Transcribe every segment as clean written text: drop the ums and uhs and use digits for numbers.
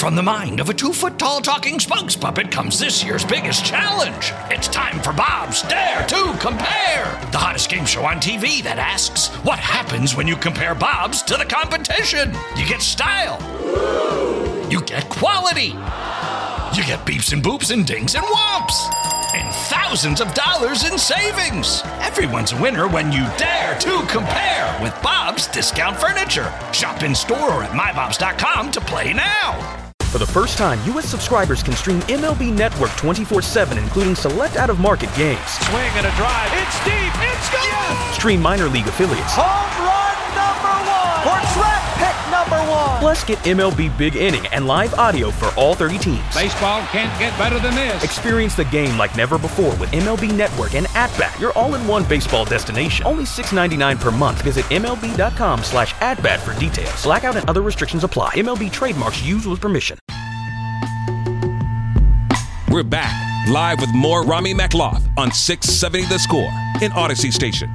From the mind of a 2-foot-tall talking spokes puppet comes this year's biggest challenge. It's time for Bob's Dare to Compare, the hottest game show on TV that asks, what happens when you compare Bob's to the competition? You get style. You get quality. You get beeps and boops and dings and whomps. And thousands of dollars in savings. Everyone's a winner when you dare to compare with Bob's Discount Furniture. Shop in store or at mybobs.com to play now. For the first time, U.S. subscribers can stream MLB Network 24/7, including select out-of-market games. Swing and a drive. It's deep. It's gone. Yes! Stream minor league affiliates. Home run number 1. Or track pick number 1. Plus, get MLB Big Inning and live audio for all 30 teams. Baseball can't get better than this. Experience the game like never before with MLB Network and At-Bat, your all-in-one baseball destination. Only $6.99 per month. Visit MLB.com/atbat for details. Blackout and other restrictions apply. MLB trademarks used with permission. We're back, live with more Rami Makloff on 670 The Score in Odyssey Station.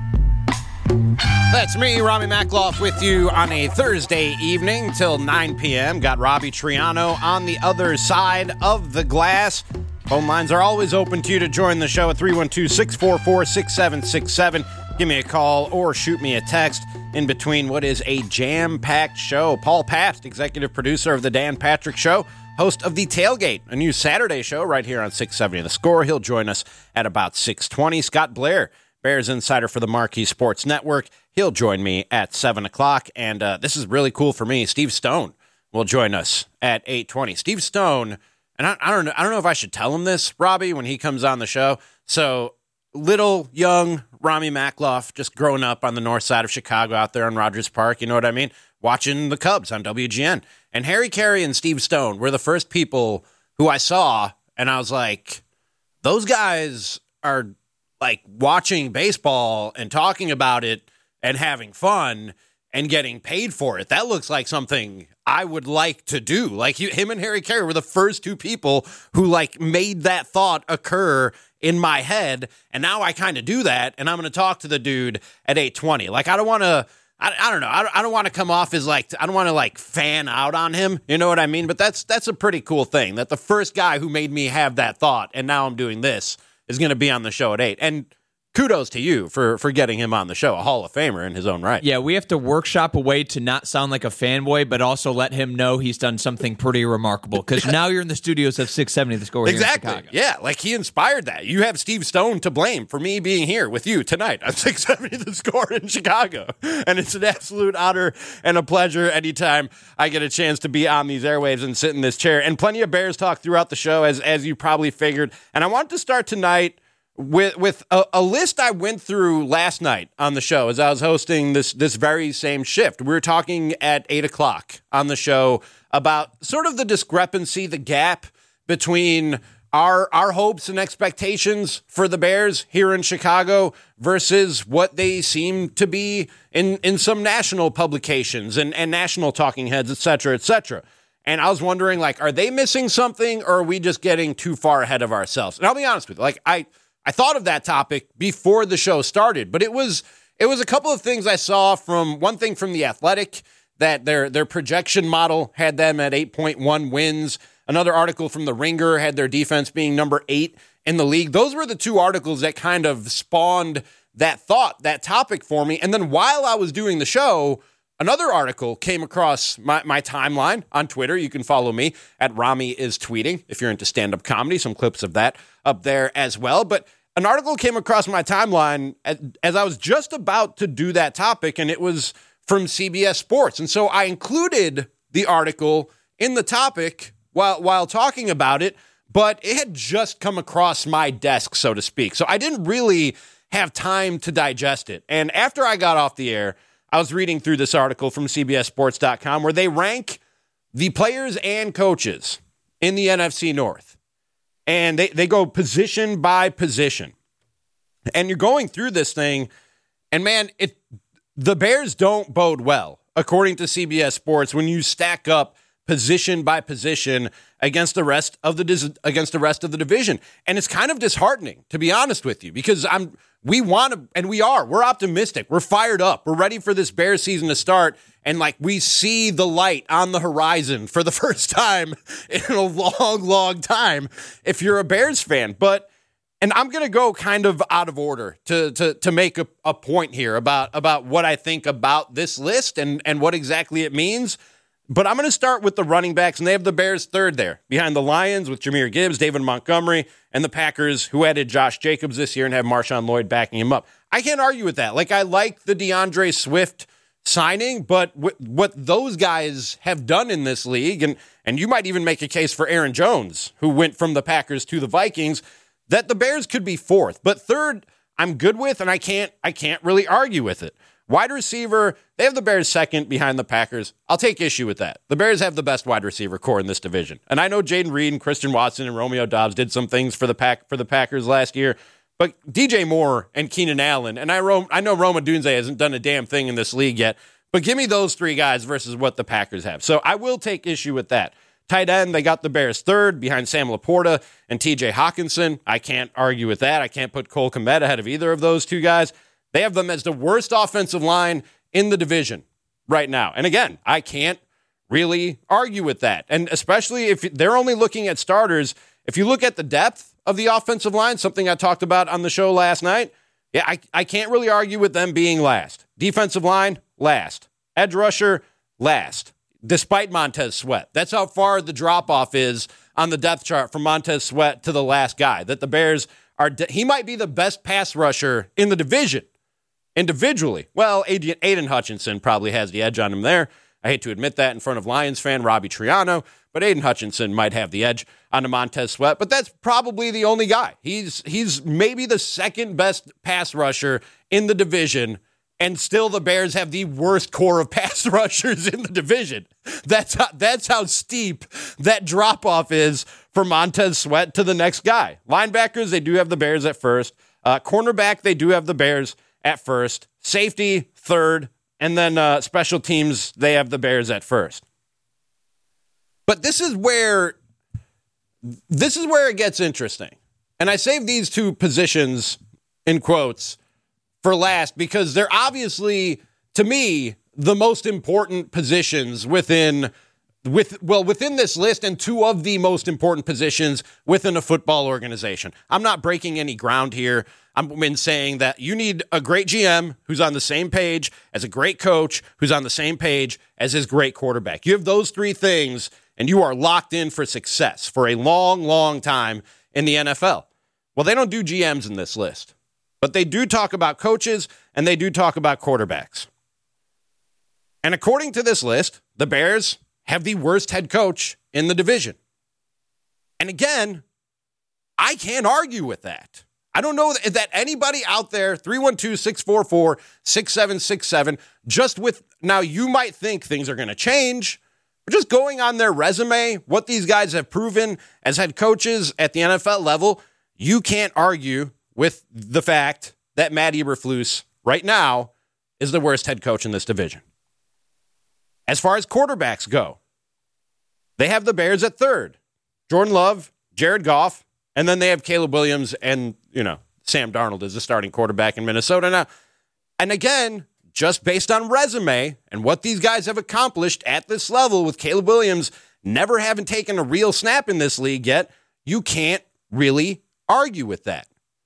That's me, Rami Makloff, with you on a Thursday evening till 9 p.m. Got Robbie Triano on the other side of the glass. Phone lines are always open to you to join the show at 312-644-6767. Give me a call or shoot me a text in between what is a jam-packed show. Paul Past, executive producer of The Dan Patrick Show, host of The Tailgate, a new Saturday show right here on 670 The Score. He'll join us at about 6:20. Scott Blair, Bears insider for the Marquee Sports Network. He'll join me at 7 o'clock. And this is really cool for me. Steve Stone will join us at 8:20. Steve Stone, and I don't know if I should tell him this, Robbie, when he comes on the show. So little, young Rami Makloff, just growing up on the north side of Chicago out there on Rogers Park, you know what I mean? Watching the Cubs on WGN. And Harry Carey and Steve Stone were the first people who I saw, and I was like, those guys are like watching baseball and talking about it and having fun and getting paid for it. That looks like something I would like to do. Like him and Harry Carey were the first two people who like made that thought occur in my head. And now I kind of do that. And I'm going to talk to the dude at 8:20. Like, I don't want to, I don't know. I don't want to come off as like, I don't want to like fan out on him. You know what I mean? But that's a pretty cool thing that the first guy who made me have that thought and now I'm doing this is going to be on the show at 8. And kudos to you for getting him on the show, a Hall of Famer in his own right. Yeah, we have to workshop a way to not sound like a fanboy, but also let him know he's done something pretty remarkable. Because now you're in the studios of 670 The Score exactly. Here in Chicago. Yeah, like he inspired that. You have Steve Stone to blame for me being here with you tonight on 670 The Score in Chicago. And it's an absolute honor and a pleasure anytime I get a chance to be on these airwaves and sit in this chair. And plenty of Bears talk throughout the show, as you probably figured. And I want to start tonight with a list I went through last night on the show as I was hosting this very same shift. We were talking at 8 o'clock on the show about sort of the discrepancy, the gap between our hopes and expectations for the Bears here in Chicago versus what they seem to be in some national publications and national talking heads, et cetera, et cetera. And I was wondering, like, are they missing something or are we just getting too far ahead of ourselves? And I'll be honest with you, like, I thought of that topic before the show started, but it was a couple of things I saw. From one thing from The Athletic, that their projection model had them at 8.1 wins. Another article from The Ringer had their defense being number 8 in the league. Those were the two articles that kind of spawned that thought, that topic for me. And then while I was doing the show, another article came across my timeline on Twitter. You can follow me at Rami is Tweeting if you're into stand-up comedy. Some clips of that up there as well. But an article came across my timeline as I was just about to do that topic, and it was from CBS Sports. And so I included the article in the topic while talking about it, but it had just come across my desk, so to speak. So I didn't really have time to digest it. And after I got off the air, I was reading through this article from CBSSports.com where they rank the players and coaches in the NFC North. And they go position by position. And you're going through this thing, and man, the Bears don't bode well, according to CBS Sports, when you stack up position by position against the rest of the division. And it's kind of disheartening, to be honest with you, because we're optimistic. We're fired up. We're ready for this Bears season to start. And like, we see the light on the horizon for the first time in a long, long time if you're a Bears fan. And I'm going to go kind of out of order to make a point here about what I think about this list and what exactly it means. But I'm going to start with the running backs, and they have the Bears third there, behind the Lions with Jahmyr Gibbs, David Montgomery, and the Packers, who added Josh Jacobs this year and have Marshawn Lloyd backing him up. I can't argue with that. Like, I like the DeAndre Swift signing, but what those guys have done in this league, and you might even make a case for Aaron Jones, who went from the Packers to the Vikings, that the Bears could be fourth. But third, I'm good with, and I can't really argue with it. Wide receiver, they have the Bears second behind the Packers. I'll take issue with that. The Bears have the best wide receiver core in this division. And I know Jaden Reed and Christian Watson and Romeo Doubs did some things for the Packers last year, but DJ Moore and Keenan Allen, and I know Roma Dunze hasn't done a damn thing in this league yet, but give me those three guys versus what the Packers have. So I will take issue with that. Tight end, they got the Bears third behind Sam Laporta and TJ Hawkinson. I can't argue with that. I can't put Cole Kmet ahead of either of those two guys. They have them as the worst offensive line in the division right now. And again, I can't really argue with that. And especially if they're only looking at starters, if you look at the depth of the offensive line, something I talked about on the show last night, yeah, I can't really argue with them being last. Defensive line, last. Edge rusher, last. Despite Montez Sweat. That's how far the drop-off is on the depth chart from Montez Sweat to the last guy. That the Bears are, he might be the best pass rusher in the division. Individually, well, Aiden Hutchinson probably has the edge on him there. I hate to admit that in front of Lions fan Robbie Triano, but Aiden Hutchinson might have the edge on the Montez Sweat, but that's probably the only guy. He's maybe the second best pass rusher in the division, and still the Bears have the worst core of pass rushers in the division. That's how steep that drop-off is for Montez Sweat to the next guy. Linebackers, they do have the Bears at first. Cornerback, they do have the Bears at first. Safety, third. And then special teams, they have the Bears at first. But this is where it gets interesting. And I saved these two positions, in quotes, for last because they're obviously, to me, the most important positions within this list and two of the most important positions within a football organization. I'm not breaking any ground here. I'm saying that you need a great GM who's on the same page as a great coach who's on the same page as his great quarterback. You have those three things, and you are locked in for success for a long, long time in the NFL. Well, they don't do GMs in this list, but they do talk about coaches, and they do talk about quarterbacks. And according to this list, the Bears have the worst head coach in the division. And again, I can't argue with that. I don't know that anybody out there, 312-644-6767, just with, now you might think things are going to change, but just going on their resume, what these guys have proven as head coaches at the NFL level, you can't argue with the fact that Matt Eberflus right now is the worst head coach in this division. As far as quarterbacks go, they have the Bears at third. Jordan Love, Jared Goff, and then they have Caleb Williams and, Sam Darnold is the starting quarterback in Minnesota now. And again, just based on resume and what these guys have accomplished at this level with Caleb Williams never having taken a real snap in this league yet, you can't really argue with that.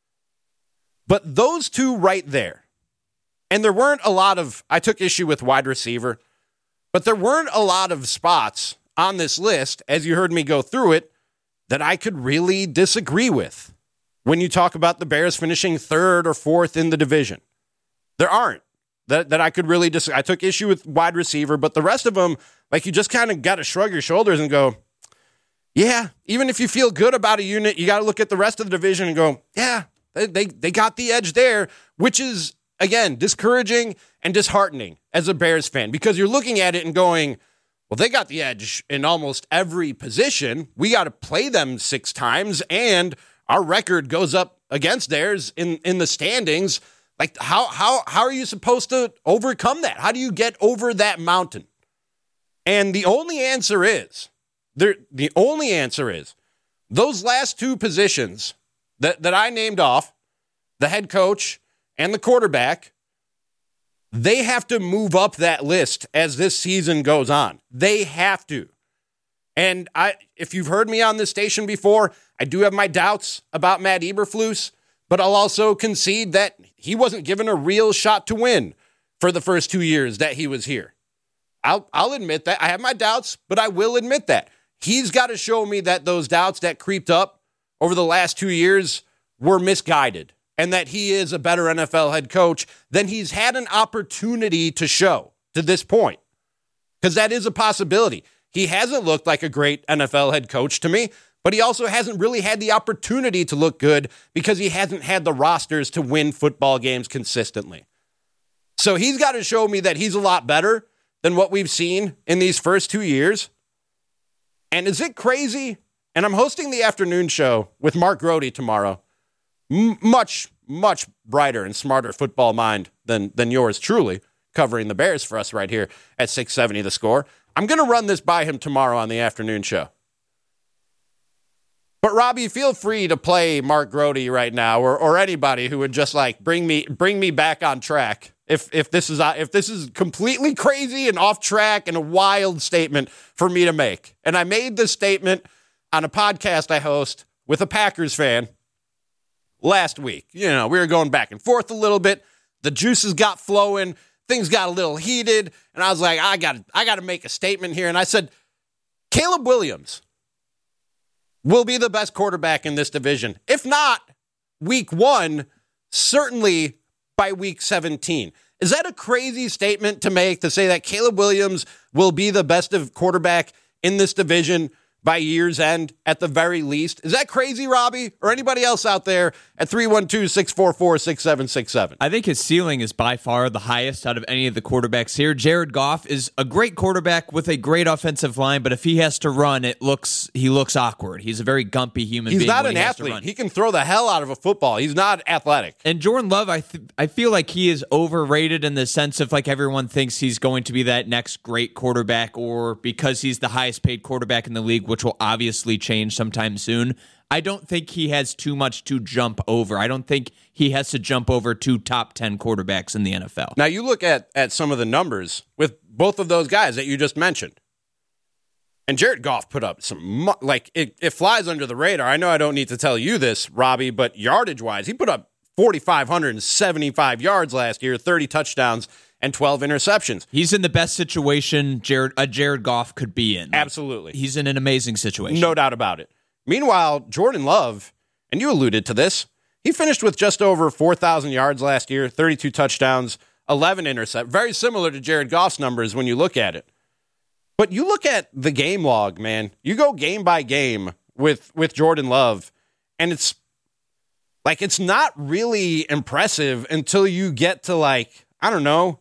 But those two right there, and there weren't a lot of, I took issue with wide receiver, but there weren't a lot of spots on this list, as you heard me go through it, that I could really disagree with when you talk about the Bears finishing third or fourth in the division. There aren't that I could really disagree. I took issue with wide receiver, but the rest of them, like, you just kind of got to shrug your shoulders and go, yeah, even if you feel good about a unit, you got to look at the rest of the division and go, yeah, they got the edge there, which is, again, discouraging and disheartening as a Bears fan, because you're looking at it and going, well, they got the edge in almost every position. We got to play them 6 times, and our record goes up against theirs in the standings. Like, how are you supposed to overcome that? How do you get over that mountain? And the only answer is, those last two positions that I named off, the head coach and the quarterback, they have to move up that list as this season goes on. They have to. And if you've heard me on this station before, I do have my doubts about Matt Eberflus, but I'll also concede that he wasn't given a real shot to win for the first 2 years that he was here. I'll admit that. I have my doubts, but I will admit that. He's got to show me that those doubts that creeped up over the last 2 years were misguided and that he is a better NFL head coach than he's had an opportunity to show to this point. Because that is a possibility. He hasn't looked like a great NFL head coach to me, but he also hasn't really had the opportunity to look good because he hasn't had the rosters to win football games consistently. So he's got to show me that he's a lot better than what we've seen in these first 2 years. And is it crazy? And I'm hosting the afternoon show with Mark Grody tomorrow. Much, much brighter and smarter football mind than yours truly, covering the Bears for us right here at 670 The Score. I'm going to run this by him tomorrow on the afternoon show. But Robbie, feel free to play Mark Grody right now, or anybody who would just like bring me back on track. If this is completely crazy and off track and a wild statement for me to make. And I made this statement on a podcast I host with a Packers fan last week. You know, we were going back and forth a little bit. The juices got flowing. Things got a little heated. And I was like, I got to make a statement here. And I said, Caleb Williams will be the best quarterback in this division. If not week 1, certainly by week 17. Is that a crazy statement to make, to say that Caleb Williams will be the best of quarterback in this division by year's end at the very least? Is that crazy, Robbie, or anybody else out there at 312-644-6767? I think his ceiling is by far the highest out of any of the quarterbacks here. Jared Goff is a great quarterback with a great offensive line, but if he has to run, he looks awkward. He's a very gumpy human being. He's not an athlete. He can throw the hell out of a football. He's not athletic. And Jordan Love, I feel like he is overrated in the sense of like everyone thinks he's going to be that next great quarterback, or because he's the highest paid quarterback in the league, which will obviously change sometime soon. I don't think he has too much to jump over. I don't think he has to jump over 2 top 10 quarterbacks in the NFL. Now, you look at some of the numbers with both of those guys that you just mentioned. And Jared Goff put up some, like, it flies under the radar. I know I don't need to tell you this, Robbie, but yardage-wise, he put up 4,575 yards last year, 30 touchdowns, and 12 interceptions. He's in the best situation Jared Goff could be in. Absolutely. He's in an amazing situation. No doubt about it. Meanwhile, Jordan Love, and you alluded to this, he finished with just over 4,000 yards last year, 32 touchdowns, 11 interceptions. Very similar to Jared Goff's numbers when you look at it. But you look at the game log, man. You go game by game with Jordan Love, and it's not really impressive until you get to, like, I don't know,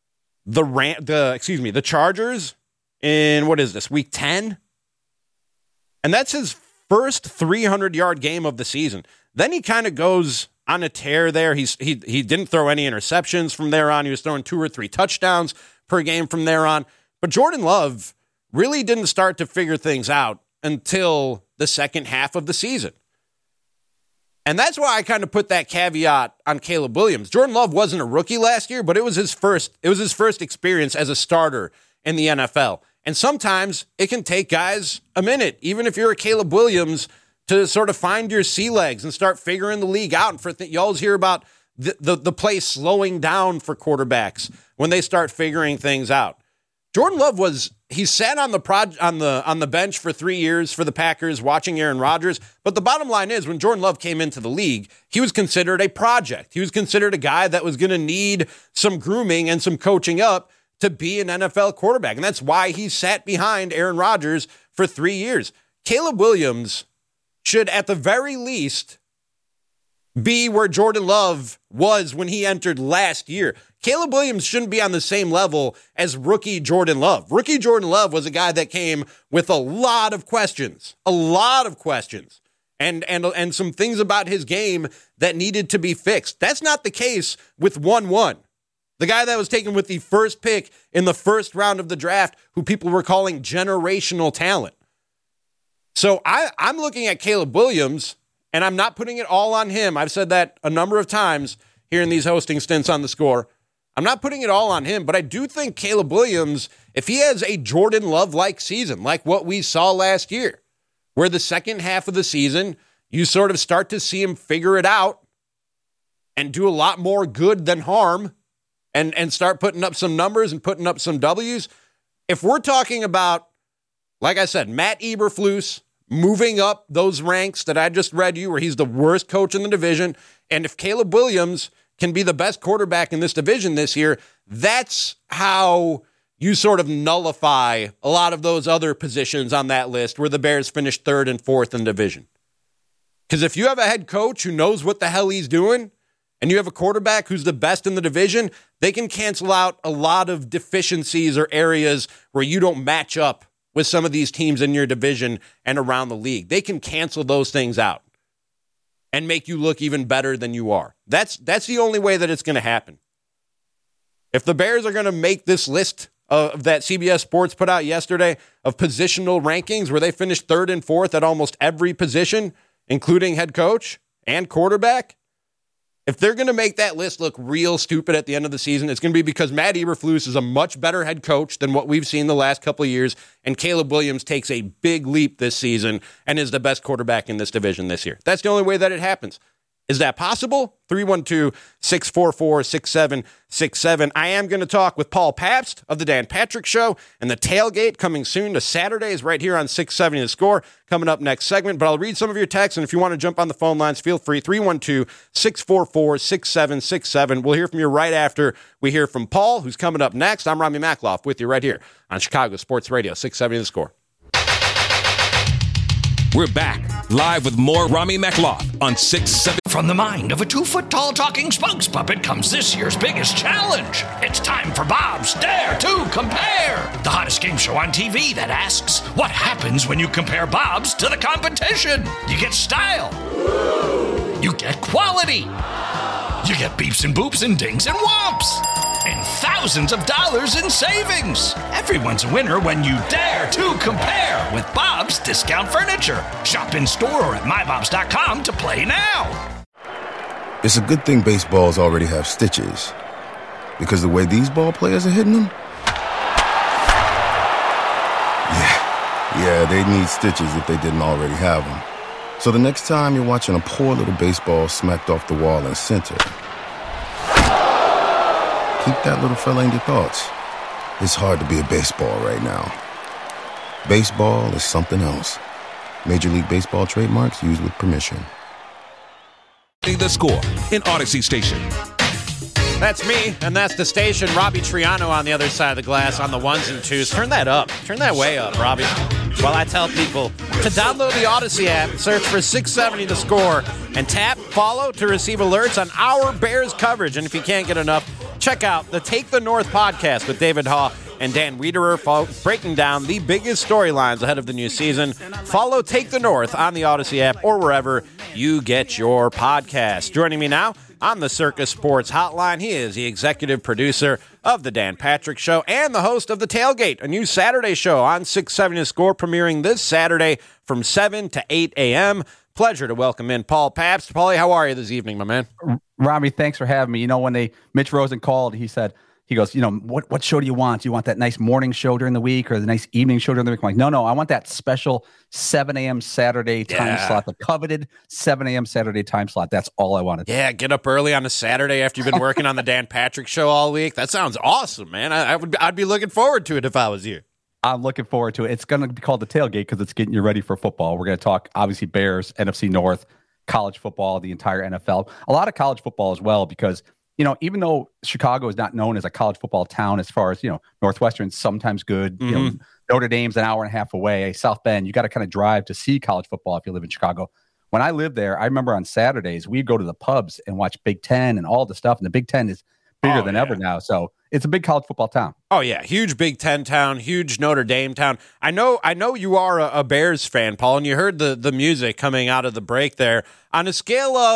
the Chargers in, what is this, week 10? And that's his first 300-yard game of the season. Then he kind of goes on a tear there. He didn't throw any interceptions from there on. He was throwing 2 or 3 touchdowns per game from there on. But Jordan Love really didn't start to figure things out until the second half of the season. And that's why I kind of put that caveat on Caleb Williams. Jordan Love wasn't a rookie last year, but it was his first experience as a starter in the NFL. And sometimes it can take guys a minute, even if you're a Caleb Williams, to sort of find your sea legs and start figuring the league out. And you always hear about the play slowing down for quarterbacks when they start figuring things out. Jordan Love he sat on the bench for 3 years for the Packers watching Aaron Rodgers. But the bottom line is, when Jordan Love came into the league, he was considered a project. He was considered a guy that was going to need some grooming and some coaching up to be an NFL quarterback. And that's why he sat behind Aaron Rodgers for 3 years. Caleb Williams should, at the very least, be where Jordan Love was when he entered last year. Caleb Williams shouldn't be on the same level as rookie Jordan Love. Rookie Jordan Love was a guy that came with a lot of questions, and some things about his game that needed to be fixed. That's not the case with 1-1. The guy that was taken with the first pick in the first round of the draft, who people were calling generational talent. So I'm looking at Caleb Williams, and I'm not putting it all on him. I've said that a number of times here in these hosting stints on The Score. I'm not putting it all on him, but I do think Caleb Williams, if he has a Jordan Love-like season, like what we saw last year, where the second half of the season, you sort of start to see him figure it out and do a lot more good than harm and start putting up some numbers and putting up some W's. If we're talking about, like I said, Matt Eberflus moving up those ranks that I just read you, where he's the worst coach in the division, and if Caleb Williams can be the best quarterback in this division this year, that's how you sort of nullify a lot of those other positions on that list where the Bears finished 3rd and 4th in the division. Because if you have a head coach who knows what the hell he's doing, and you have a quarterback who's the best in the division, they can cancel out a lot of deficiencies or areas where you don't match up with some of these teams in your division and around the league. They can cancel those things out and make you look even better than you are. That's the only way that it's going to happen. If the Bears are going to make this list of that CBS Sports put out yesterday of positional rankings where they finished 3rd and 4th at almost every position, including head coach and quarterback, if they're going to make that list look real stupid at the end of the season, it's going to be because Matt Eberflus is a much better head coach than what we've seen the last couple of years, and Caleb Williams takes a big leap this season and is the best quarterback in this division this year. That's the only way that it happens. Is that possible? 312-644-6767. I am going to talk with Paul Pabst of The Dan Patrick Show and The Tailgate coming soon to Saturdays right here on 670 The Score coming up next segment. But I'll read some of your texts, and if you want to jump on the phone lines, feel free. 312-644-6767. We'll hear from you right after we hear from Paul, who's coming up next. I'm Rami Makloff with you right here on Chicago Sports Radio, 670 The Score. We're back live with more Rami Makloff on 670. From the mind of a 2-foot-tall talking spokes puppet comes this year's biggest challenge. It's time for Bob's Dare to Compare, the hottest game show on TV that asks, what happens when you compare Bob's to the competition? You get style. You get quality. You get beeps and boops and dings and whomps. And thousands of dollars in savings. Everyone's a winner when you dare to compare with Bob's Discount Furniture. Shop in store or at mybobs.com to play now. It's a good thing baseballs already have stitches, because the way these ball players are hitting them, yeah, they'd need stitches if they didn't already have them. So the next time you're watching a poor little baseball smacked off the wall in center, keep that little fella in your thoughts. It's hard to be a baseball right now. Baseball is something else. Major League Baseball trademarks used with permission. The Score in Odyssey Station. That's me, and that's the station. Robbie Triano on the other side of the glass on the ones and twos. Turn that up. Turn that way up, Robbie. While I tell people to download the Odyssey app, search for 670 The Score, and tap follow to receive alerts on our Bears coverage. And if you can't get enough, check out the Take the North podcast with David Haugh and Dan Wiederer, breaking down the biggest storylines ahead of the new season. Follow Take the North on the Odyssey app or wherever you get your podcasts. Joining me now on the Circus Sports Hotline, he is the executive producer of The Dan Patrick Show and the host of The Tailgate, a new Saturday show on 670 The Score, premiering this Saturday from 7 to 8 a.m. Pleasure to welcome in Paul Pabst. Paulie, how are you this evening, my man? Robbie, thanks for having me. You know, when Mitch Rosen called, he goes, you know, what show do you want? Do you want that nice morning show during the week or the nice evening show during the week? I'm like, no, I want that special 7 a.m. Saturday time slot, the coveted 7 a.m. Saturday time slot. That's all I wanted. Yeah, get up early on a Saturday after you've been working on the Dan Patrick Show all week. That sounds awesome, man. I'd be looking forward to it if I was you. I'm looking forward to it. It's going to be called The Tailgate because it's getting you ready for football. We're going to talk, obviously, Bears, NFC North, college football, the entire NFL. A lot of college football as well because, you know, even though Chicago is not known as a college football town as far as, you know, Northwestern's sometimes good, you know, Notre Dame's an hour and a half away, South Bend, you got to kind of drive to see college football if you live in Chicago. When I lived there, I remember on Saturdays, we'd go to the pubs and watch Big Ten and all the stuff. And the Big Ten is bigger than ever now. So it's a big college football town. Oh, yeah. Huge Big Ten town, huge Notre Dame town. I know you are a Bears fan, Paul, and you heard the music coming out of the break there. On a scale of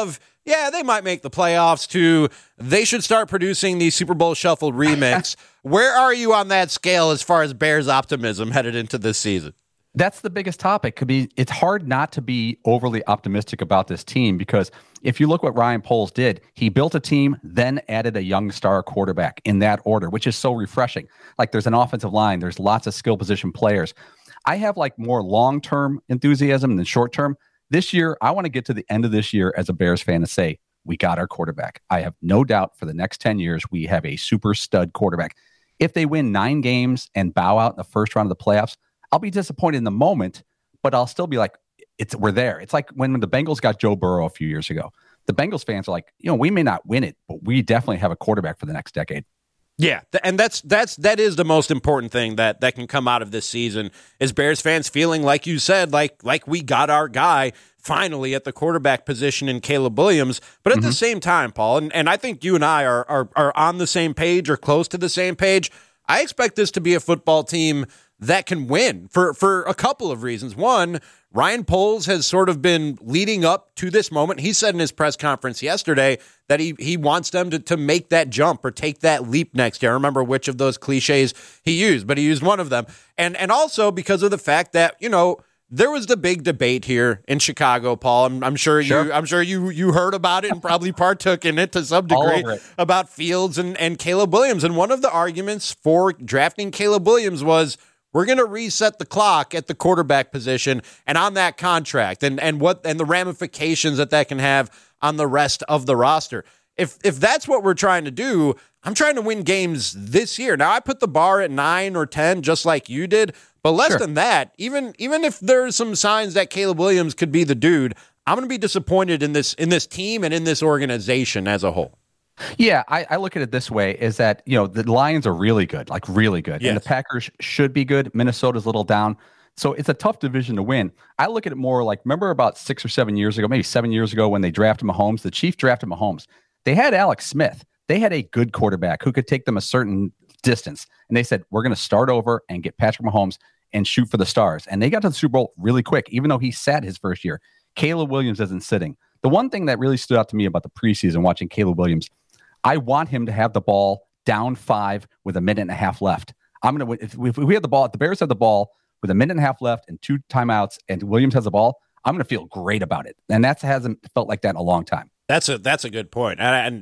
yeah, they might make the playoffs, to they should start producing the Super Bowl Shuffle remix. Where are you on that scale as far as Bears optimism headed into this season? That's the biggest topic. It's hard not to be overly optimistic about this team, because if you look what Ryan Poles did, he built a team, then added a young star quarterback in that order, which is so refreshing. Like, there's an offensive line, there's lots of skill position players. I have like more long-term enthusiasm than short-term. This year, I want to get to the end of this year as a Bears fan and say, we got our quarterback. I have no doubt for the next 10 years, we have a super stud quarterback. If they win 9 games and bow out in the first round of the playoffs, I'll be disappointed in the moment, but I'll still be like, we're there. It's like when the Bengals got Joe Burrow a few years ago. The Bengals fans are like, we may not win it, but we definitely have a quarterback for the next decade. Yeah, and that is the most important thing that can come out of this season, is Bears fans feeling, like you said, like we got our guy finally at the quarterback position in Caleb Williams. But at the same time, Paul, and I think you and I are on the same page or close to the same page, I expect this to be a football team that can win for a couple of reasons. One, Ryan Poles has sort of been leading up to this moment. He said in his press conference yesterday that he wants them to make that jump or take that leap next year. I don't remember which of those cliches he used, but he used one of them. And also because of the fact that, there was the big debate here in Chicago, Paul. I'm sure you heard about it and probably partook in it to some degree about Fields and Caleb Williams. And one of the arguments for drafting Caleb Williams was, we're going to reset the clock at the quarterback position and on that contract and the ramifications that can have on the rest of the roster. If that's what we're trying to do, I'm trying to win games this year. Now, I put the bar at 9 or 10, just like you did, but less than that, even if there's some signs that Caleb Williams could be the dude, I'm going to be disappointed in this team and in this organization as a whole. Yeah, I look at it this way, is that, the Lions are really good, like really good. Yes. And the Packers should be good. Minnesota's a little down. So it's a tough division to win. I look at it more like, remember about 6 or 7 years ago, maybe 7 years ago, when they drafted Mahomes, the Chiefs drafted Mahomes. They had Alex Smith. They had a good quarterback who could take them a certain distance. And they said, we're going to start over and get Patrick Mahomes and shoot for the stars. And they got to the Super Bowl really quick, even though he sat his first year. Caleb Williams isn't sitting. The one thing that really stood out to me about the preseason watching Caleb Williams, I want him to have the ball down 5 with a minute and a half left. If we have the ball, if the Bears have the ball with a minute and a half left and 2 timeouts, and Williams has the ball, I'm going to feel great about it. And that hasn't felt like that in a long time. That's a good point.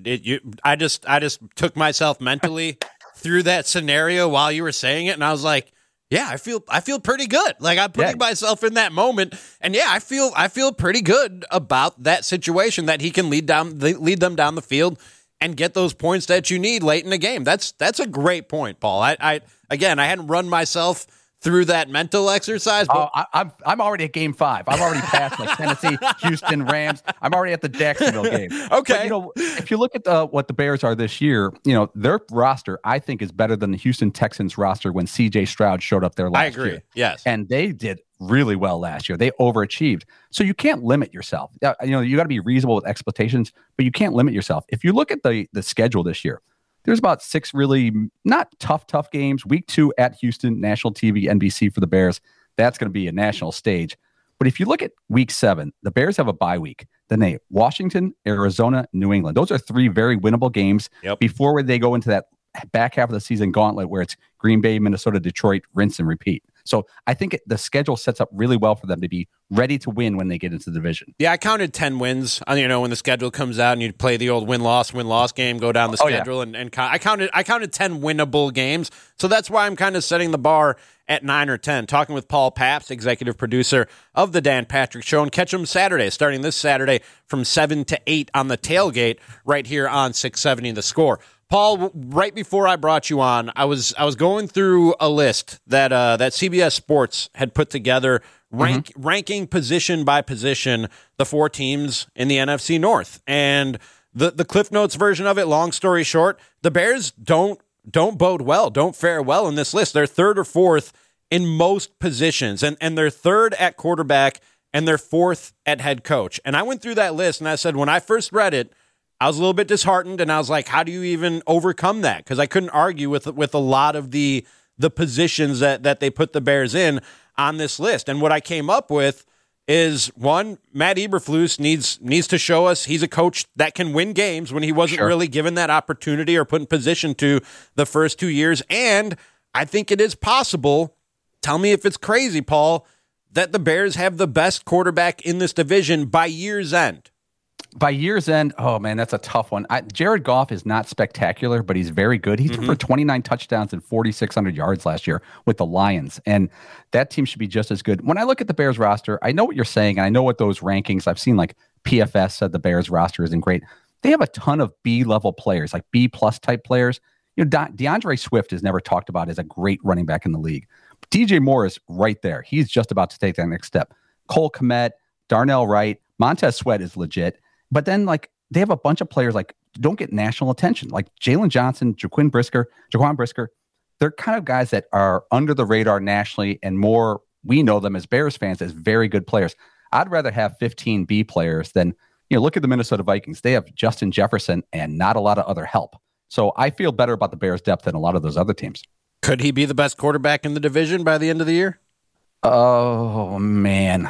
I just took myself mentally through that scenario while you were saying it, and I was like, yeah, I feel pretty good. Like, I'm putting myself in that moment, and I feel pretty good about that situation, that he can lead them down the field and get those points that you need late in the game. That's a great point, Paul. I hadn't run myself through that mental exercise. But I'm already at game 5. I've already passed like Tennessee, Houston, Rams. I'm already at the Jacksonville game. Okay. But, if you look at what the Bears are this year, their roster, I think, is better than the Houston Texans roster when C.J. Stroud showed up there last year. I agree. Yes. And they did really well last year. They overachieved. So you can't limit yourself. You got to be reasonable with expectations, but you can't limit yourself. If you look at the schedule this year, there's about 6 really not tough games. Week 2 at Houston, national TV, NBC for the Bears. That's going to be a national stage. But if you look at week 7, the Bears have a bye week. Then they Washington, Arizona, New England. Those are 3 very winnable games before they go into that back half of the season gauntlet where it's Green Bay, Minnesota, Detroit, rinse and repeat. So I think the schedule sets up really well for them to be ready to win when they get into the division. Yeah, I counted 10 wins. When the schedule comes out and you play the old win-loss game, go down the schedule, and I counted 10 winnable games. So that's why I'm kind of setting the bar at 9 or 10. Talking with Paul Pabst, executive producer of the Dan Patrick Show, and catch him Saturday, starting this Saturday from 7 to 8 on the tailgate right here on 670 The Score. Paul, right before I brought you on, I was going through a list that CBS Sports had put together, ranking position by position the 4 teams in the NFC North. And the Cliff Notes version of it, long story short, the Bears don't bode well, don't fare well in this list. They're 3rd or 4th in most positions, and they're 3rd at quarterback, and they're 4th at head coach. And I went through that list, and I said, when I first read it, I was a little bit disheartened, and I was like, how do you even overcome that? Because I couldn't argue with a lot of the positions that they put the Bears in on this list. And what I came up with is one, Matt Eberflus needs to show us he's a coach that can win games when he wasn't really given that opportunity or put in position to the first 2 years. And I think it is possible, tell me if it's crazy, Paul, that the Bears have the best quarterback in this division by year's end. By year's end, oh man, that's a tough one. Jared Goff is not spectacular, but he's very good. He threw for 29 touchdowns and 4,600 yards last year with the Lions, and that team should be just as good. When I look at the Bears roster, I know what you're saying, and I know what those rankings, I've seen like PFS said the Bears roster isn't great. They have a ton of B-level players, like B-plus type players. You know, DeAndre Swift is never talked about as a great running back in the league. DJ Moore is right there. He's just about to take that next step. Cole Kmet, Darnell Wright, Montez Sweat is legit. But then, like, they have a bunch of players, like, don't get national attention. Like Jalen Johnson, Jaquan Brisker. They're kind of guys that are under the radar nationally, and more, we know them as Bears fans as very good players. I'd rather have 15 B players than, you know, look at the Minnesota Vikings. They have Justin Jefferson and not a lot of other help. So I feel better about the Bears' depth than a lot of those other teams. Could he be the best quarterback in the division by the end of the year? Oh, man.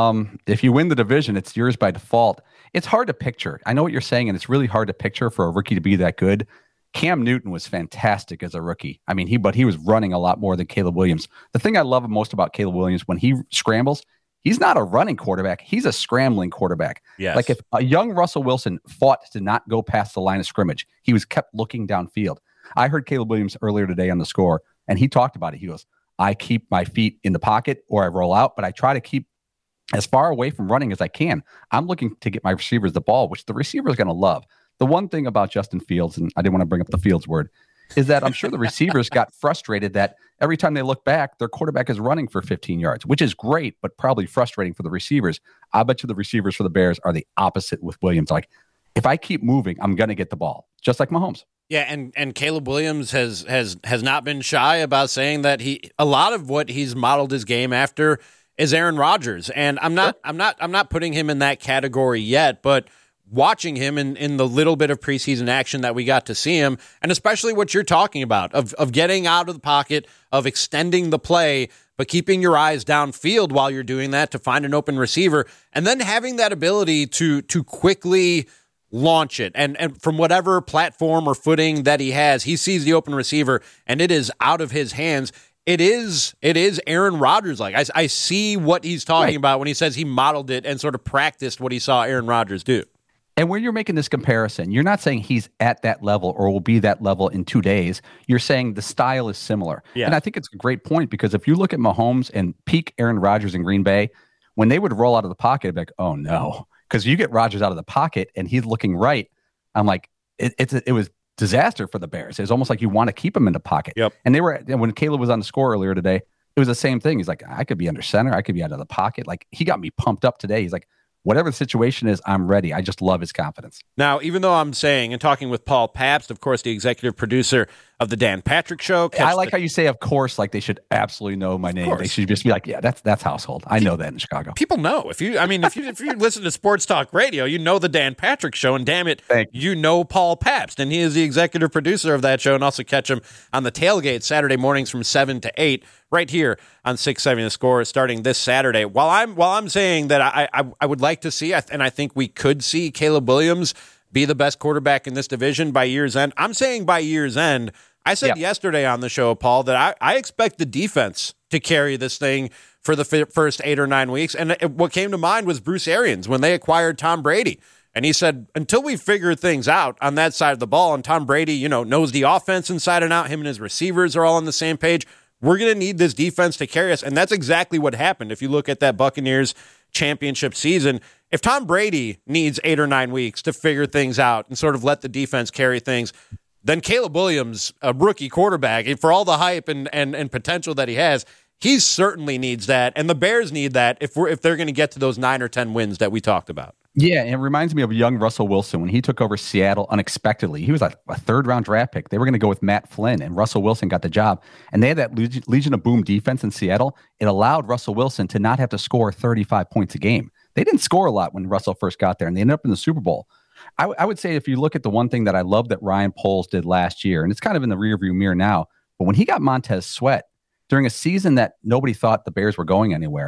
If you win the division, it's yours by default. It's hard to picture. I know what you're saying, and it's really hard to picture for a rookie to be that good. Cam Newton was fantastic as a rookie. I mean, he was running a lot more than Caleb Williams. The thing I love most about Caleb Williams, when he scrambles, he's not a running quarterback. He's a scrambling quarterback. Yes. Like if a young Russell Wilson fought to not go past the line of scrimmage, he was kept looking downfield. I heard Caleb Williams earlier today on The Score, and he talked about it. He goes, I keep my feet in the pocket or I roll out, but I try to keep as far away from running as I can. I'm looking to get my receivers the ball, which the receiver is going to love. The one thing about Justin Fields, and I didn't want to bring up the Fields word, is that I'm sure the receivers got frustrated that every time they look back, their quarterback is running for 15 yards, which is great, but probably frustrating for the receivers. I bet you the receivers for the Bears are the opposite with Williams. Like, if I keep moving, I'm going to get the ball, just like Mahomes. Yeah, and Caleb Williams has not been shy about saying that a lot of what he's modeled his game after is Aaron Rodgers. And I'm not putting him in that category yet, but watching him in the little bit of preseason action that we got to see him, and especially what you're talking about of getting out of the pocket, of extending the play, but keeping your eyes downfield while you're doing that to find an open receiver, and then having that ability to quickly launch it. And from whatever platform or footing that he has, he sees the open receiver and it is out of his hands. It is Aaron Rodgers. Like I see what he's talking about when he says he modeled it and sort of practiced what he saw Aaron Rodgers do. And when you're making this comparison, you're not saying he's at that level or will be that level in 2 days. You're saying the style is similar. Yeah. And I think it's a great point, because if you look at Mahomes and peak Aaron Rodgers in Green Bay, when they would roll out of the pocket, I'd be like, oh no. Because you get Rodgers out of the pocket and he's looking right. I'm like, it was disaster for the Bears. It was almost like you want to keep him in the pocket. Yep. And when Caleb was on The Score earlier today, it was the same thing. He's like, I could be under center. I could be out of the pocket. Like, he got me pumped up today. He's like, whatever the situation is, I'm ready. I just love his confidence. Now, even though I'm saying and talking with Paul Pabst, of course, the executive producer of the Dan Patrick Show. I like how you say, of course, like they should absolutely know my name. They should just be like, yeah, that's household. I know that in Chicago. People know. If you listen to Sports Talk Radio, you know the Dan Patrick Show, and damn it, you know Paul Pabst, and he is the executive producer of that show, and also catch him on the Tailgate Saturday mornings from 7 to 8 right here on 670 The Score, starting this Saturday. While I'm saying that I would like to see, and I think we could see Caleb Williams be the best quarterback in this division by year's end. I'm saying by year's end. I said yesterday on the show, Paul, that I expect the defense to carry this thing for the first 8 or 9 weeks. And what came to mind was Bruce Arians when they acquired Tom Brady. And he said, until we figure things out on that side of the ball, and Tom Brady, knows the offense inside and out, him and his receivers are all on the same page, we're going to need this defense to carry us. And that's exactly what happened. If you look at that Buccaneers championship season, if Tom Brady needs 8 or 9 weeks to figure things out and sort of let the defense carry things, then Caleb Williams, a rookie quarterback, for all the hype and potential that he has, he certainly needs that. And the Bears need that if they're going to get to those 9 or 10 wins that we talked about. Yeah, and it reminds me of young Russell Wilson when he took over Seattle unexpectedly. He was a third-round draft pick. They were going to go with Matt Flynn, and Russell Wilson got the job. And they had that Legion of Boom defense in Seattle. It allowed Russell Wilson to not have to score 35 points a game. They didn't score a lot when Russell first got there, and they ended up in the Super Bowl. I would say if you look at the one thing that I love that Ryan Poles did last year, and it's kind of in the rearview mirror now, but when he got Montez Sweat during a season that nobody thought the Bears were going anywhere,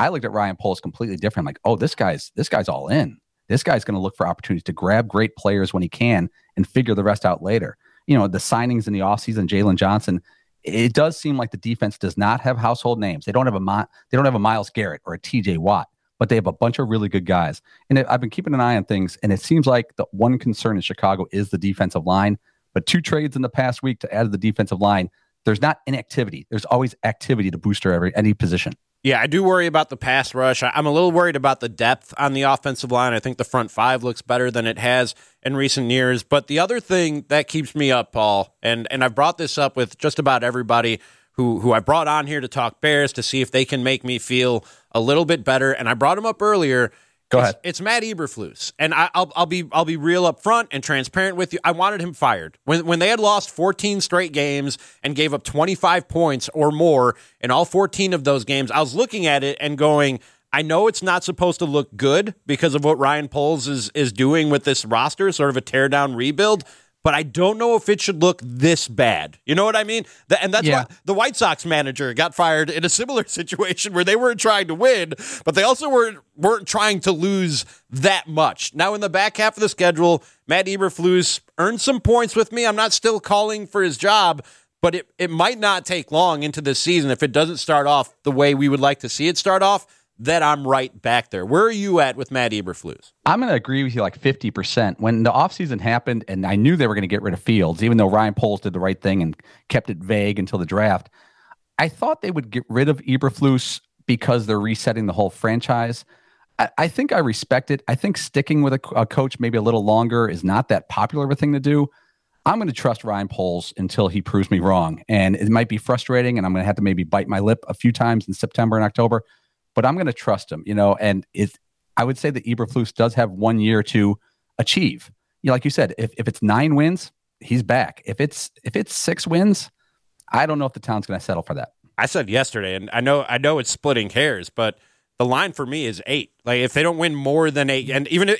I looked at Ryan Poles completely different. Like, oh, this guy's all in. This guy's going to look for opportunities to grab great players when he can and figure the rest out later. The signings in the offseason, Jalen Johnson, it does seem like the defense does not have household names. They don't have a Myles Garrett or a TJ Watt, but they have a bunch of really good guys. And I've been keeping an eye on things, and it seems like the one concern in Chicago is the defensive line. But 2 trades in the past week to add to the defensive line, there's not inactivity. There's always activity to booster any position. Yeah, I do worry about the pass rush. I'm a little worried about the depth on the offensive line. I think the front 5 looks better than it has in recent years. But the other thing that keeps me up, Paul, and I've brought this up with just about everybody who I brought on here to talk Bears to see if they can make me feel a little bit better. And I brought him up earlier. Go ahead. It's Matt Eberflus, and I'll be real up front and transparent with you. I wanted him fired when they had lost 14 straight games and gave up 25 points or more in all 14 of those games. I was looking at it and going, I know it's not supposed to look good because of what Ryan Poles is doing with this roster, sort of a tear down rebuild. But I don't know if it should look this bad. You know what I mean? And that's why the White Sox manager got fired in a similar situation where they weren't trying to win, but they also weren't trying to lose that much. Now, in the back half of the schedule, Matt Eberflus earned some points with me. I'm not still calling for his job, but it might not take long into this season if it doesn't start off the way we would like to see it start off. That I'm right back there. Where are you at with Matt Eberflus? I'm going to agree with you like 50%. When the offseason happened and I knew they were going to get rid of Fields, even though Ryan Poles did the right thing and kept it vague until the draft, I thought they would get rid of Eberflus because they're resetting the whole franchise. I think I respect it. I think sticking with a coach maybe a little longer is not that popular of a thing to do. I'm going to trust Ryan Poles until he proves me wrong. And it might be frustrating, and I'm going to have to maybe bite my lip a few times in September and October. But I'm going to trust him, and I would say that Eberflus does have 1 year to achieve. Like you said, if it's 9 wins, he's back. If it's 6 wins, I don't know if the town's going to settle for that. I said yesterday, and I know it's splitting hairs, but the line for me is 8. Like if they don't win more than 8, and even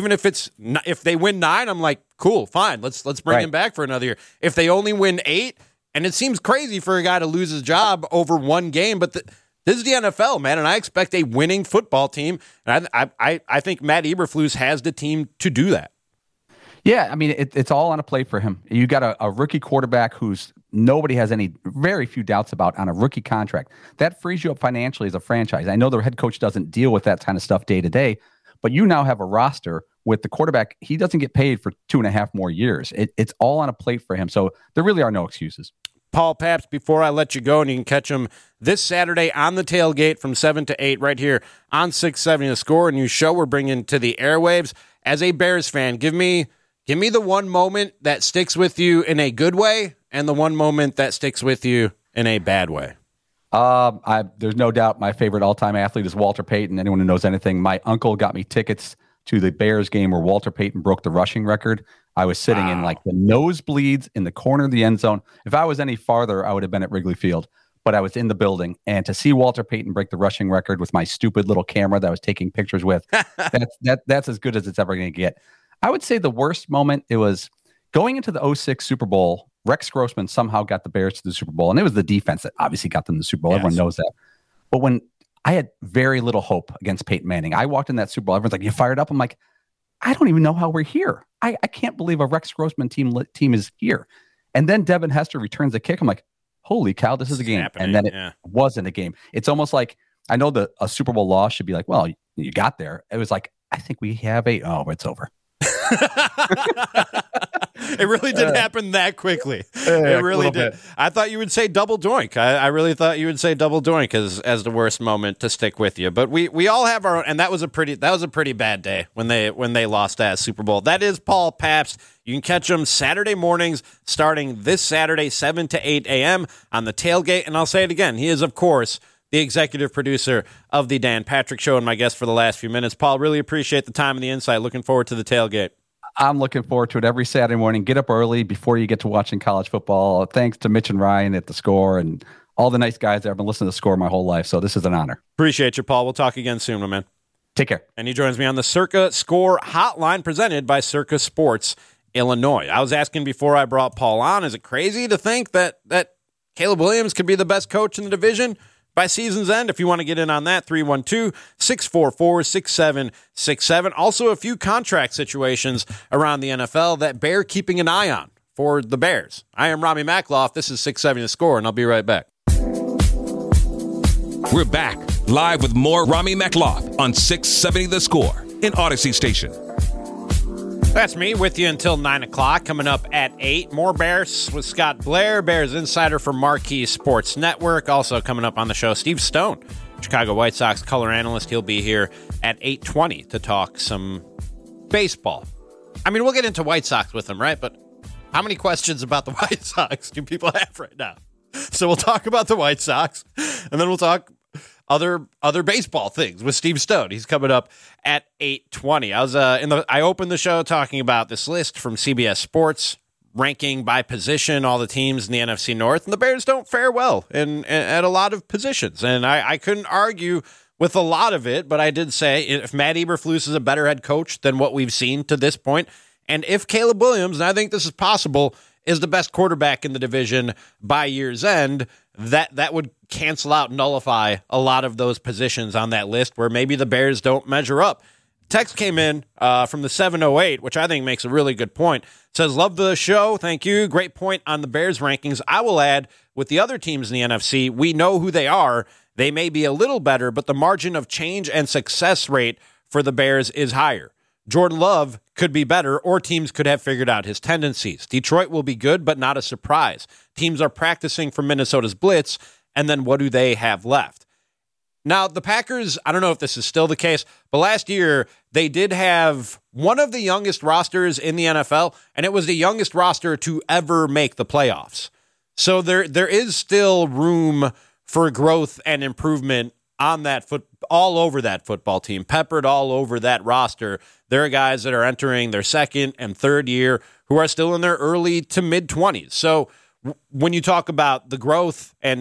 if they win 9, I'm like, cool, fine, let's bring him back for another year. If they only win 8, and it seems crazy for a guy to lose his job over one game, but this is the NFL, man, and I expect a winning football team. And I think Matt Eberflus has the team to do that. Yeah, I mean, it's all on a plate for him. You got a rookie quarterback who's nobody has very few doubts about on a rookie contract. That frees you up financially as a franchise. I know the head coach doesn't deal with that kind of stuff day to day, but you now have a roster with the quarterback. He doesn't get paid for 2.5 more years. It's all on a plate for him. So there really are no excuses. Paul Pabst, before I let you go, and you can catch him this Saturday on the tailgate from 7 to 8 right here on 670 The Score, a new show we're bringing to the airwaves. As a Bears fan, give me the one moment that sticks with you in a good way and the one moment that sticks with you in a bad way. There's no doubt my favorite all-time athlete is Walter Payton. Anyone who knows anything, my uncle got me tickets to the Bears game where Walter Payton broke the rushing record. I was sitting in like the nosebleeds in the corner of the end zone. If I was any farther, I would have been at Wrigley Field, but I was in the building. And to see Walter Payton break the rushing record with my stupid little camera that I was taking pictures with, that's as good as it's ever going to get. I would say the worst moment, it was going into the 2006 Super Bowl. Rex Grossman somehow got the Bears to the Super Bowl, and it was the defense that obviously got them to the Super Bowl. Yes. Everyone knows that. But when I had very little hope against Peyton Manning, I walked in that Super Bowl. Everyone's like, "You fired up?" I'm like, I don't even know how we're here. I can't believe a Rex Grossman team is here. And then Devin Hester returns a kick. I'm like, holy cow, this is a game. And then it wasn't a game. It's almost like, I know that a Super Bowl loss should be like, well, you got there. It was like, I think we have it's over. It really did happen that quickly. It really did. I thought you would say double doink. I really thought you would say double doink as the worst moment to stick with you. But we all have our own, and that was a pretty bad day when they lost that Super Bowl. That is Paul Pabst. You can catch him Saturday mornings starting this Saturday, 7 to 8 a.m. on the tailgate. And I'll say it again. He is, of course, the executive producer of the Dan Patrick Show and my guest for the last few minutes. Paul, really appreciate the time and the insight. Looking forward to the tailgate. I'm looking forward to it every Saturday morning. Get up early before you get to watching college football. Thanks to Mitch and Ryan at The Score and all the nice guys that have been listening to The Score my whole life. So this is an honor. Appreciate you, Paul. We'll talk again soon, my man. Take care. And he joins me on the Circa Score hotline presented by Circa Sports Illinois. I was asking before I brought Paul on, is it crazy to think that Caleb Williams could be the best coach in the division? by season's end. If you want to get in on that, 312-644-6767. Also, a few contract situations around the NFL that bear keeping an eye on for the Bears. I am Rami Makloff. This is 670 The Score, and I'll be right back. We're back live with more Rami Makloff on 670 The Score in Odyssey Station. That's me with you until 9 o'clock. Coming up at 8, more Bears with Scott Blair, Bears insider for Marquee Sports Network. Also coming up on the show, Steve Stone, Chicago White Sox color analyst. He'll be here at 8:20 to talk some baseball. I mean, we'll get into White Sox with him, right? But how many questions about the White Sox do people have right now? So we'll talk about the White Sox, and then we'll talk other baseball things with Steve Stone. He's coming up at 8:20. I opened the show talking about this list from CBS Sports, ranking by position all the teams in the NFC North, and the Bears don't fare well at a lot of positions. And I couldn't argue with a lot of it, but I did say if Matt Eberflus is a better head coach than what we've seen to this point, and if Caleb Williams, and I think this is possible, is the best quarterback in the division by year's end, that would cancel out, nullify a lot of those positions on that list where maybe the Bears don't measure up. Text came in from the 708, which I think makes a really good point. Says, love the show. Thank you. Great point on the Bears rankings. I will add, with the other teams in the NFC, we know who they are. They may be a little better, but the margin of change and success rate for the Bears is higher. Jordan Love could be better, or teams could have figured out his tendencies. Detroit will be good, but not a surprise. Teams are practicing for Minnesota's blitz, and then what do they have left? Now, the Packers, I don't know if this is still the case, but last year they did have one of the youngest rosters in the NFL, and it was the youngest roster to ever make the playoffs. So there is still room for growth and improvement on that all over that football team, peppered all over that roster. There are guys that are entering their second and third year who are still in their early to mid-20s. So when you talk about the growth and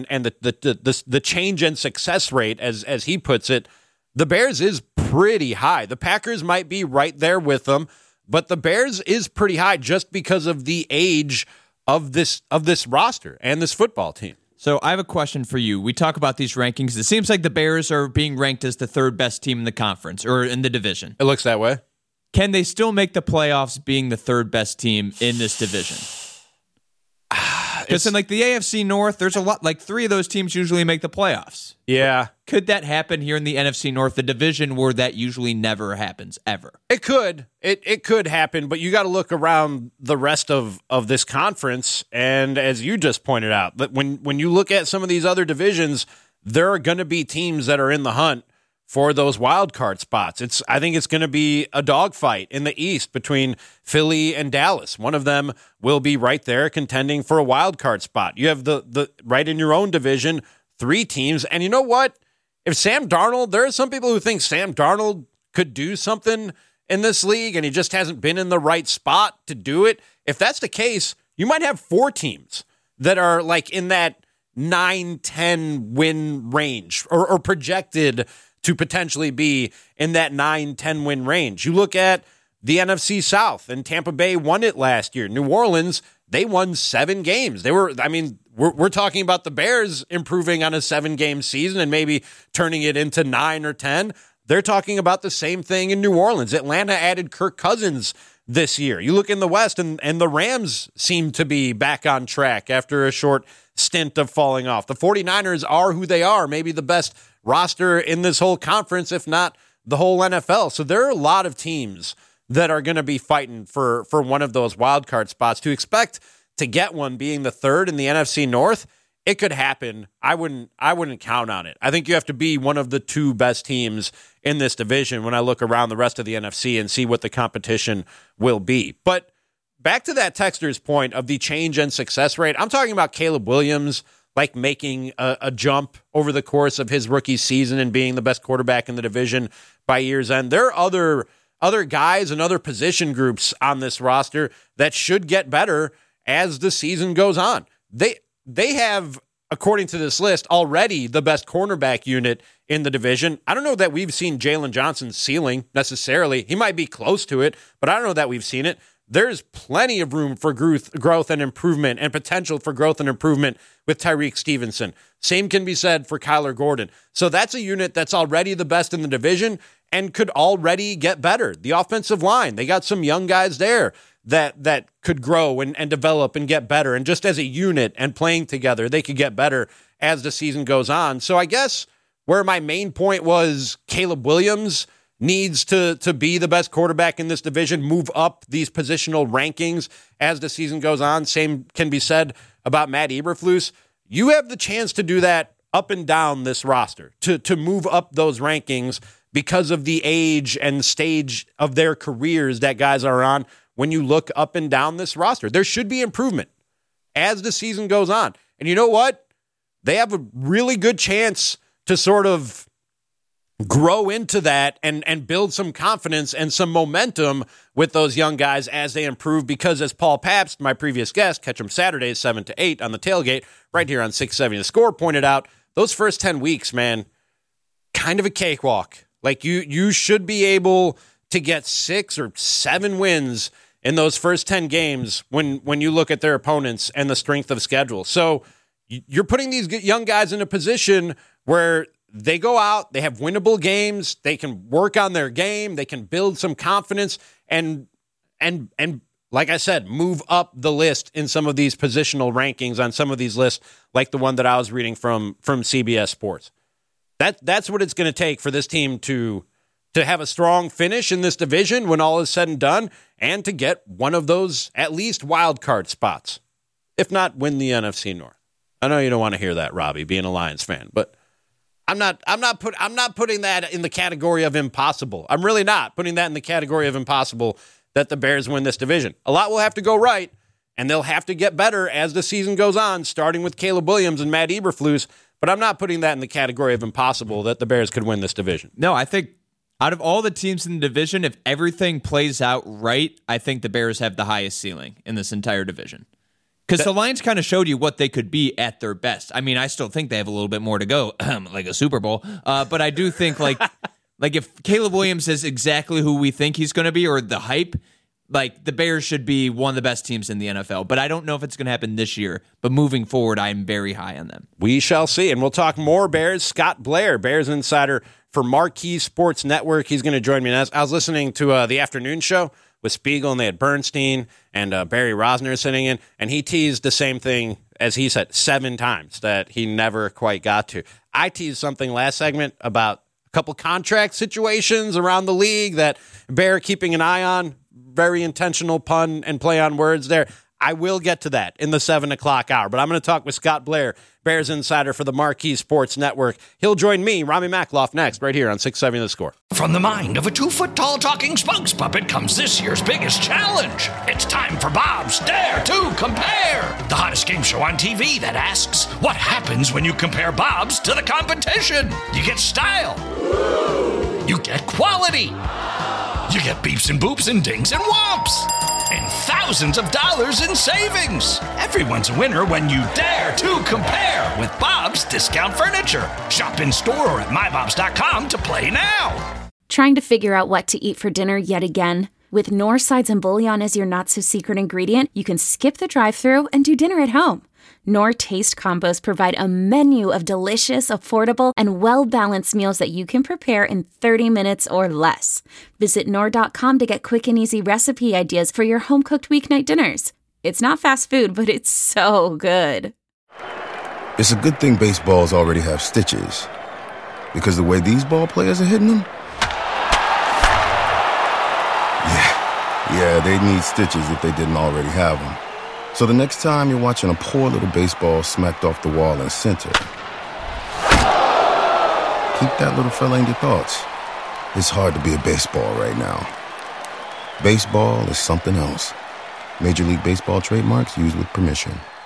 the change in success rate, as he puts it, the Bears is pretty high. The Packers might be right there with them, but the Bears is pretty high just because of the age of this roster and this football team. So I have a question for you. We talk about these rankings. It seems like the Bears are being ranked as the third best team in the conference or in the division. It looks that way. Can they still make the playoffs being the third best team in this division? Because in like the AFC North, there's a lot, like 3 of those teams usually make the playoffs. Yeah. Could that happen here in the NFC North, the division where that usually never happens, ever? It could. It could happen, but you got to look around the rest of this conference, and as you just pointed out, that when you look at some of these other divisions, there are going to be teams that are in the hunt for those wild card spots. I think it's going to be a dogfight in the East between Philly and Dallas. One of them will be right there contending for a wild card spot. You have the right in your own division, 3 teams. And you know what? If Sam Darnold, there are some people who think Sam Darnold could do something in this league and he just hasn't been in the right spot to do it. If that's the case, you might have 4 teams that are like in that 9-10 win range or projected to potentially be in that 9-10 win range. You look at the NFC South, and Tampa Bay won it last year. New Orleans, they won 7 games. We're talking about the Bears improving on a 7-game season and maybe turning it into 9 or 10. They're talking about the same thing in New Orleans. Atlanta added Kirk Cousins this year. You look in the West, and the Rams seem to be back on track after a short stint of falling off. The 49ers are who they are, maybe the best roster in this whole conference, if not the whole NFL. So there are a lot of teams that are going to be fighting for one of those wild card spots. To expect to get one being the third in the NFC North, it could happen. I wouldn't count on it. I think you have to be one of the 2 best teams in this division when I look around the rest of the NFC and see what the competition will be. But back to that texter's point of the change in success rate, I'm talking about Caleb Williams like making a jump over the course of his rookie season and being the best quarterback in the division by year's end. There are other guys and other position groups on this roster that should get better as the season goes on. They have, according to this list, already the best cornerback unit in the division. I don't know that we've seen Jalen Johnson's ceiling necessarily. He might be close to it, but I don't know that we've seen it. there's plenty of room for growth and improvement and potential for growth and improvement with Tyreek Stevenson. Same can be said for Kyler Gordon. So that's a unit that's already the best in the division and could already get better. The offensive line, they got some young guys there that could grow and develop and get better. And just as a unit and playing together, they could get better as the season goes on. So I guess where my main point was, Caleb Williams needs to be the best quarterback in this division, move up these positional rankings as the season goes on. Same can be said about Matt Eberflus. You have the chance to do that up and down this roster, to move up those rankings because of the age and stage of their careers that guys are on. When you look up and down this roster, there should be improvement as the season goes on. And you know what? They have a really good chance to sort of grow into that and build some confidence and some momentum with those young guys as they improve, because as Paul Pabst, my previous guest, catch him Saturdays 7 to 8 on the tailgate right here on 670 The Score, pointed out, those first 10 weeks, man, kind of a cakewalk. Like you should be able to get 6 or 7 wins in those first 10 games when you look at their opponents and the strength of schedule. So you're putting these young guys in a position where they go out, they have winnable games, they can work on their game, they can build some confidence and like I said, move up the list in some of these positional rankings on some of these lists, like the one that I was reading from CBS Sports. That's what it's going to take for this team to have a strong finish in this division when all is said and done, and to get one of those at least wild card spots, if not win the NFC North. I know you don't want to hear that, Robbie, being a Lions fan, but I'm not putting that in the category of impossible. I'm really not putting that in the category of impossible that the Bears win this division. A lot will have to go right, and they'll have to get better as the season goes on, starting with Caleb Williams and Matt Eberflus, but I'm not putting that in the category of impossible that the Bears could win this division. No, I think out of all the teams in the division, if everything plays out right, I think the Bears have the highest ceiling in this entire division. Because the Lions kind of showed you what they could be at their best. I mean, I still think they have a little bit more to go, like a Super Bowl. But I do think, like if Caleb Williams is exactly who we think he's going to be, or the hype, like the Bears should be one of the best teams in the NFL. But I don't know if it's going to happen this year. But moving forward, I'm very high on them. We shall see. And we'll talk more Bears. Scott Blair, Bears insider for Marquee Sports Network. He's going to join me. And I was listening to the afternoon show with Spiegel, and they had Bernstein and Barry Rosner sitting in, and he teased the same thing as he said 7 times that he never quite got to. I teased something last segment about a couple contract situations around the league that Bear keeping an eye on. Very intentional pun and play on words there. I will get to that in the 7 o'clock hour, but I'm going to talk with Scott Blair, Bears insider for the Marquee Sports Network. He'll join me, Rami Makloff, next, right here on 670 The Score. From the mind of a 2-foot-tall talking spokes puppet comes this year's biggest challenge. It's time for Bob's Dare to Compare, the hottest game show on TV that asks, what happens when you compare Bob's to the competition? You get style. You get quality. You get beeps and boops and dings and whomps. And thousands of dollars in savings. Everyone's a winner when you dare to compare with Bob's Discount Furniture. Shop in store or at mybobs.com to play now. Trying to figure out what to eat for dinner yet again? With Knorr sides and bouillon as your not-so-secret ingredient, you can skip the drive-thru and do dinner at home. Knorr Taste Combos provide a menu of delicious, affordable, and well-balanced meals that you can prepare in 30 minutes or less. Visit Knorr.com to get quick and easy recipe ideas for your home-cooked weeknight dinners. It's not fast food, but it's so good. It's a good thing baseballs already have stitches, because the way these ball players are hitting them, yeah, they need stitches if they didn't already have them. So the next time you're watching a poor little baseball smacked off the wall in center, keep that little fella in your thoughts. It's hard to be a baseball right now. Baseball is something else. Major League Baseball trademarks used with permission.